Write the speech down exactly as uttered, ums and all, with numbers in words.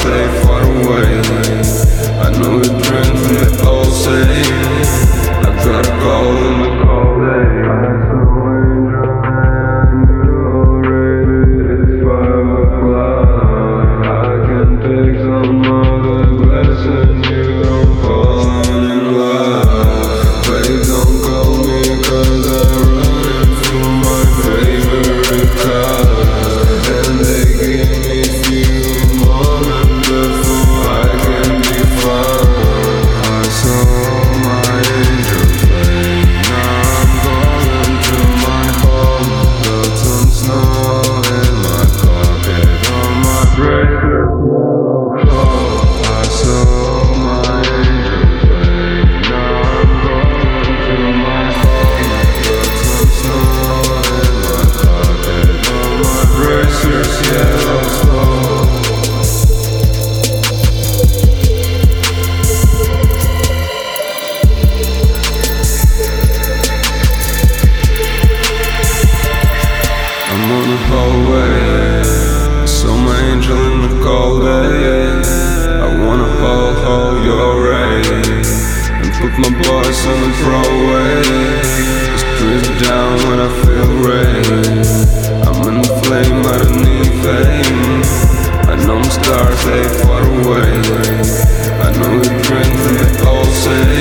stars lay far away. I know you drink from the old same. I gotta go in the cold day. It's five o'clock. I can take some other blessings. You don't fall in love. Babe, don't call me 'cause I'm running through my favorite color. And they give me few moments before I can be found. I saw my angel play. Now I'm going to my home. Got some snow in my pocket on my bracelet. Oh, I saw my angel play. Now I'm going to my home. Got some snow in my pocket on my bracelet's yellow snow. I'm on the hallway. I saw my angel in the cold day. I wanna hold, hold your ray and put my boys on the throwaway. Just drift down when I feel rain. I'm in the flame, I don't need fame. I know my stars lay far away. I know you drink from the old same.